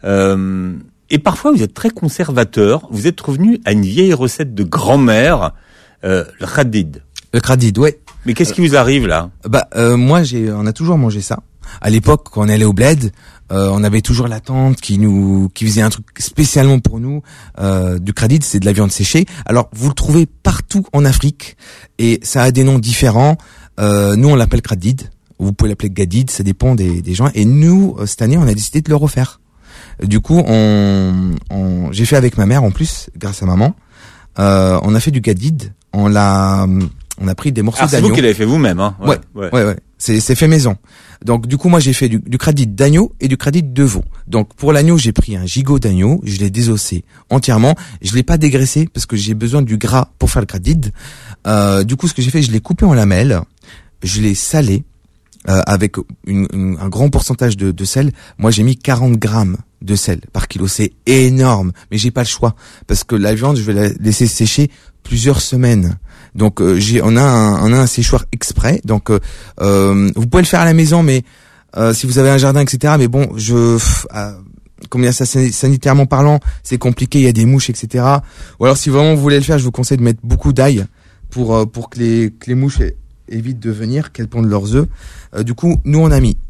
Euh, et parfois, vous êtes très conservateur. Vous êtes revenu à une vieille recette de grand-mère, euh, le khadid. Le kradid, ouais. Mais qu'est-ce qui vous arrive là? Bah euh, moi j'ai on a toujours mangé ça. À l'époque quand on allait au bled, euh, on avait toujours la tante qui nous qui faisait un truc spécialement pour nous. Euh, du kradid, c'est de la viande séchée. Alors vous le trouvez partout en Afrique et ça a des noms différents. Euh, nous on l'appelle kradid. Vous pouvez l'appeler gadid, ça dépend des, des gens. Et nous euh, cette année on a décidé de le refaire. Du coup on, on j'ai fait avec ma mère en plus grâce à maman. Euh, on a fait du gadid. On l'a on a pris des morceaux Ah, c'est d'agneau. vous qui l'avez fait vous-même, hein? Ouais, ouais, ouais. C'est, c'est fait maison. Donc, du coup, moi, j'ai fait du, du kradid d'agneau et du kradid de veau. Donc, pour l'agneau, j'ai pris un gigot d'agneau, je l'ai désossé entièrement. Je l'ai pas dégraissé parce que j'ai besoin du gras pour faire le kradid. Euh, du coup, ce que j'ai fait, je l'ai coupé en lamelles, je l'ai salé, euh, avec une, une, un grand pourcentage de, de sel. Moi, j'ai mis quarante grammes de sel par kilo. C'est énorme, mais j'ai pas le choix parce que la viande, je vais la laisser sécher plusieurs semaines. Donc euh, j'ai on a un on a un séchoir exprès. Donc euh, euh, vous pouvez le faire à la maison, mais euh, si vous avez un jardin, et cetera. Mais bon, je euh, combien ça sanitairement parlant, c'est compliqué. Il y a des mouches, et cetera. Ou alors si vraiment vous voulez le faire, je vous conseille de mettre beaucoup d'ail pour euh, pour que les que les mouches évitent de venir, qu'elles pondent leurs œufs. Euh, du coup, nous on a mis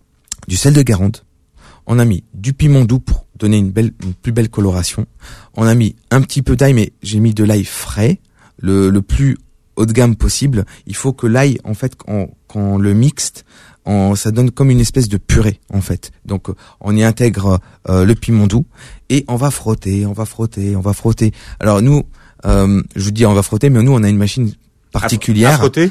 du sel de Guérande, on a mis du piment doux pour donner une belle une plus belle coloration. On a mis un petit peu d'ail, mais j'ai mis de l'ail frais. Le, le plus haut de gamme possible. Il faut que l'ail, en fait, quand, quand on le mixte, on, ça donne comme une espèce de purée, en fait. Donc, on y intègre euh, le piment doux et on va frotter, on va frotter, on va frotter. Alors nous, euh, je vous dis on va frotter, mais nous on a une machine particulière. À frotter.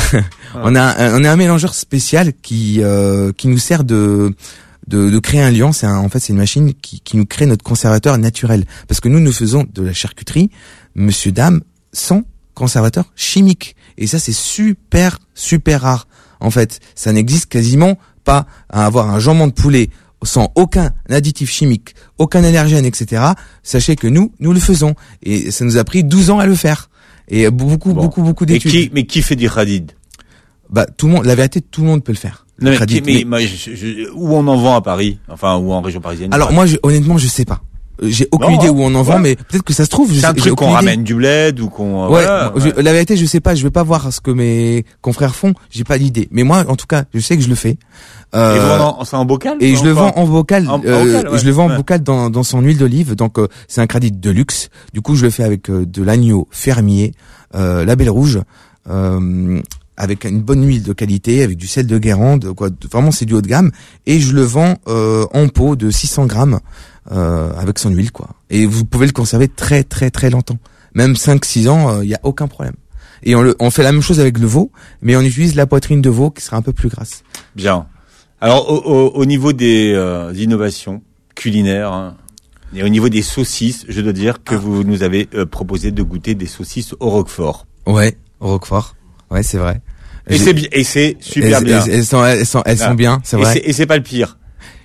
on a, un, on a un mélangeur spécial qui euh, qui nous sert de De, de créer un liant. C'est un, en fait c'est une machine qui, qui nous crée notre conservateur naturel. Parce que nous nous faisons de la charcuterie, monsieur dame, sans conservateur chimique. Et ça c'est super super rare. En fait, ça n'existe quasiment pas à avoir un jambon de poulet sans aucun additif chimique, aucun allergène, et cetera. Sachez que nous nous le faisons et ça nous a pris douze ans à le faire. Et beaucoup Bon. beaucoup beaucoup Et d'études. qui, mais qui fait du khadid? Bah tout le monde. La vérité, tout le monde peut le faire. Non, mais, Khadid, qui- mais, mais- moi, je- je- où on en vend à Paris? Enfin, ou en région parisienne? Alors moi, je, honnêtement, je sais pas. Euh, J'ai aucune Non, idée hein. où on en vend, Ouais. mais peut-être que ça se trouve. Je c'est sais, un j'ai truc aucune qu'on idée. ramène du bled ou qu'on... Ouais, voilà, moi, je- ouais. la vérité, je sais pas. Je vais pas voir ce que mes confrères font. J'ai pas d'idée. Mais moi, en tout cas, je sais que je le fais. Euh, Et vous vendez en, c'est en bocal? et ou je le quoi? vends en bocal. En- en euh, bocal, ouais. Je le vends en Ouais. bocal dans, dans son huile d'olive. Donc euh, c'est un crédit de luxe. Du coup, je le fais avec euh, de l'agneau fermier, euh, label rouge. Euh, avec une bonne huile de qualité, avec du sel de Guérande, quoi. Vraiment, c'est du haut de gamme. Et je le vends euh, en pot de six cents grammes euh, avec son huile, quoi. Et vous pouvez le conserver très très très longtemps. Même cinq six ans, il euh, y a aucun problème. Et on, le, on fait la même chose avec le veau, mais on utilise la poitrine de veau qui sera un peu plus grasse. Bien. Alors, au, au, au niveau des euh, innovations culinaires, hein, et au niveau des saucisses, je dois dire que Ah. vous nous avez euh, proposé de goûter des saucisses au roquefort. Ouais, au Roquefort. Ouais, c'est vrai. Et J'ai- c'est bi- et c'est super elles, bien. Elles, elles sont, elles sont, elles Ah. sont bien, c'est Et vrai. c'est- Et c'est pas le pire.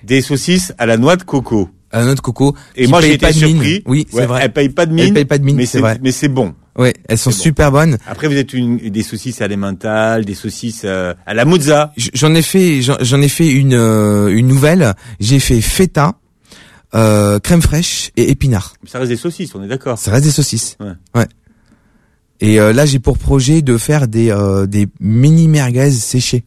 Des saucisses à la noix de coco. À la noix de coco. Et moi, j'ai été surpris. Mine. Oui, c'est ouais, vrai. Elles payent pas de mine. Elles payent pas de mine, mais c'est vrai. Mais c'est bon. Ouais, elles sont c'est super bon. bonnes. Après, vous êtes une, des saucisses à l'emmental, des saucisses euh, à la mozza. J'en ai fait, j'en, j'en ai fait une, euh, une nouvelle. J'ai fait feta, euh, crème fraîche et épinards. Ça reste des saucisses, on est d'accord. Ça reste des saucisses. Ouais. Ouais. Et euh, là, j'ai pour projet de faire des, euh, des mini merguez séchées.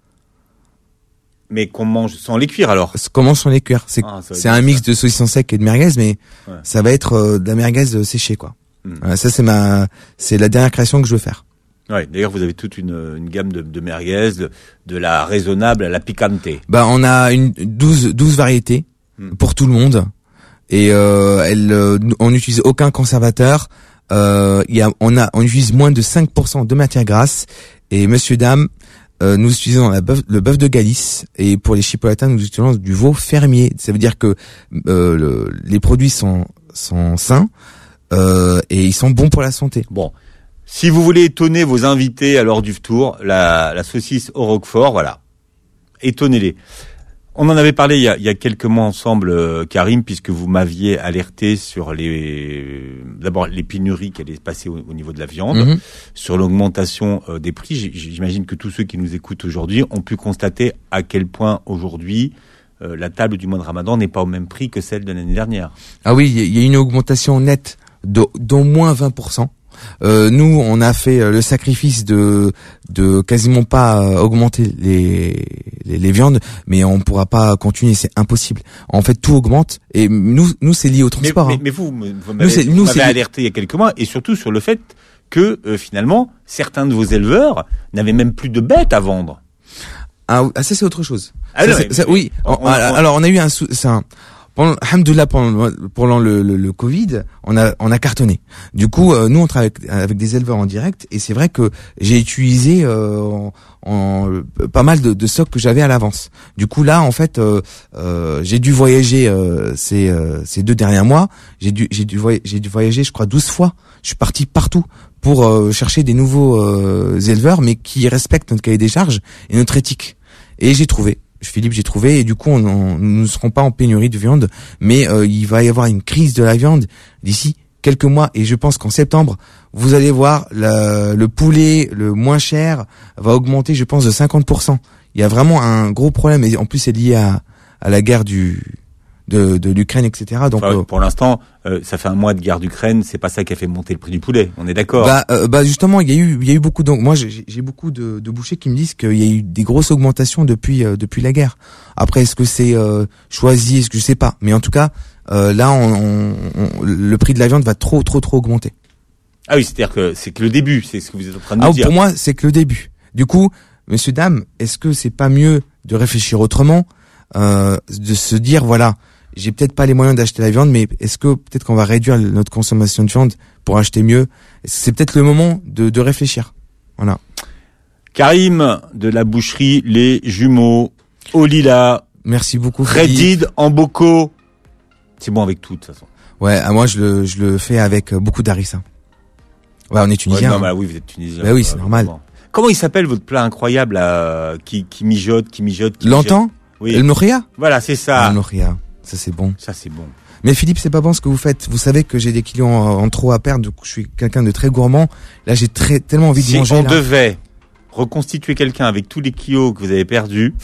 Mais qu'on mange sans les cuire alors. Comment sont les cuire? C'est, ah, c'est un mix ça. de saucisson sec et de merguez, mais ouais. ça va être euh, de la merguez séchée, quoi. Mm. Voilà, ça, c'est ma, c'est la dernière création que je veux faire. Ouais. D'ailleurs, vous avez toute une, une gamme de, de merguez, de, de la raisonnable à la picante. Bah, on a une douze, douze variétés mm. pour tout le monde, et euh, elle, euh, on n'utilise aucun conservateur. Euh, il y a, on a, on utilise moins de cinq pour cent de matière grasse, et monsieur, dame, Euh, nous utilisons la bœuf, le bœuf de Galice, et pour les chipolatas nous utilisons du veau fermier. Ça veut dire que euh, le, les produits sont, sont sains euh, et ils sont bons pour la santé. Bon, si vous voulez étonner vos invités à l'heure du tour, la, la saucisse au roquefort, voilà, étonnez-les. On en avait parlé il y a, il y a quelques mois ensemble, euh, Karim, puisque vous m'aviez alerté sur les, d'abord les pénuries qui allaient se passer au, au niveau de la viande, mmh. sur l'augmentation euh, des prix. J'imagine que tous ceux qui nous écoutent aujourd'hui ont pu constater à quel point aujourd'hui euh, la table du mois de Ramadan n'est pas au même prix que celle de l'année dernière. Ah oui, il y a une augmentation nette de, d'au moins vingt pour cent. Euh, nous, on a fait le sacrifice de de quasiment pas augmenter les les, les viandes, mais on pourra pas continuer, c'est impossible. En fait, tout augmente, et nous, nous, c'est lié au transport. Mais, hein. mais, mais vous, vous m'avez, nous, vous m'avez alerté il y a quelques mois, et surtout sur le fait que euh, finalement, certains de vos éleveurs n'avaient même plus de bêtes à vendre. Ah, ça c'est autre chose. Ah ça, non, c'est, mais, ça, mais, oui. on, on, alors, on a eu un, c'est un Pendant, alhamdoulilah, pendant, pendant le, le, le Covid, on a, on a cartonné. Du coup, euh, nous, on travaille avec, avec des éleveurs en direct, et c'est vrai que j'ai utilisé euh, en, en, pas mal de, de stocks que j'avais à l'avance. Du coup, là, en fait, euh, euh, j'ai dû voyager euh, ces, euh, ces deux derniers mois. J'ai dû, j'ai dû, voy- j'ai dû voyager, je crois, douze fois. Je suis parti partout pour euh, chercher des nouveaux euh, éleveurs, mais qui respectent notre cahier des charges et notre éthique. Et j'ai trouvé. Philippe, j'ai trouvé, et du coup, on, on, nous ne serons pas en pénurie de viande, mais euh, il va y avoir une crise de la viande d'ici quelques mois, et je pense qu'en septembre, vous allez voir, la, le poulet le moins cher va augmenter, je pense, de cinquante pour cent. Il y a vraiment un gros problème, et en plus, c'est lié à, à la guerre du de, de l'Ukraine, et cetera. Donc, enfin, euh, pour l'instant, euh, ça fait un mois de guerre d'Ukraine, c'est pas ça qui a fait monter le prix du poulet. On est d'accord. Bah, euh, bah justement, il y a eu, il y a eu beaucoup. Donc, moi, j'ai, j'ai beaucoup de, de bouchers qui me disent qu'il y a eu des grosses augmentations depuis, euh, depuis la guerre. Après, est-ce que c'est euh, choisi, est-ce que je sais pas. Mais en tout cas, euh, là, on, on, on, le prix de la viande va trop, trop, trop augmenter. Ah oui, c'est-à-dire que c'est que le début, c'est ce que vous êtes en train de ah, nous dire. Pour moi, c'est que le début. Du coup, messieurs, dames, est-ce que c'est pas mieux de réfléchir autrement, euh, de se dire, voilà, j'ai peut-être pas les moyens d'acheter la viande, mais est-ce que peut-être qu'on va réduire notre consommation de viande pour acheter mieux? C'est peut-être le moment de, de réfléchir. Voilà. Karim de la boucherie Les Jumeaux au Lila. Merci beaucoup. Redid en bocaux. C'est bon avec tout de toute façon. Ouais, moi je le je le fais avec beaucoup d'harissa. Ouais, on est tunisien. Ouais, non, hein. bah oui, vous êtes tunisien. Bah oui, c'est normal. Comment, comment il s'appelle votre plat incroyable là, qui qui mijote, qui mijote, qui L'entend? Oui. El Moukhia? Voilà, c'est ça. El Moukhia. Ça c'est bon. Ça c'est bon. Mais Philippe, c'est pas bon ce que vous faites. Vous savez que j'ai des clients en, en trop à perdre. Donc je suis quelqu'un de très gourmand. Là, j'ai très tellement envie de si manger. Si on là. devait reconstituer quelqu'un avec tous les kilos que vous avez perdus,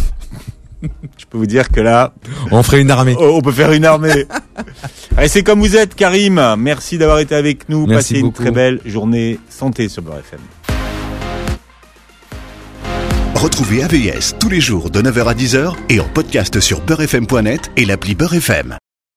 je peux vous dire que là, on ferait une armée. On peut faire une armée. Allez, c'est comme vous êtes, Karim. Merci d'avoir été avec nous. Merci Passez beaucoup. une très belle journée santé sur Beurre F M. Retrouvez A V S tous les jours de neuf heures à dix heures et en podcast sur beurre f m point net et l'appli Beurre F M.